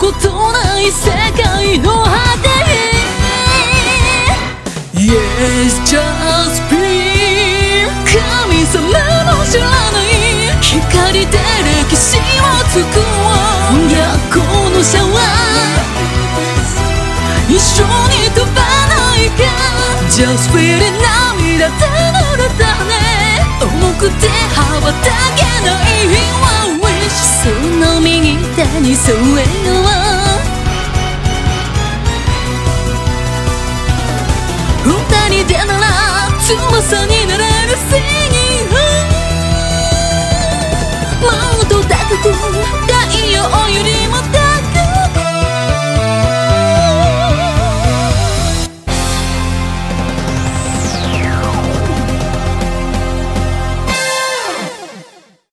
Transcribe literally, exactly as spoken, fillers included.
ことない世界の果てへ Yes, just be 神様も知らない光で歴史を作ろう逆光のシャワー一緒に飛ばないか Just feel it 涙で濡れたね重くて羽ばたけない One wish その右手に添えよう二人でなら翼になれる Singing もっと高く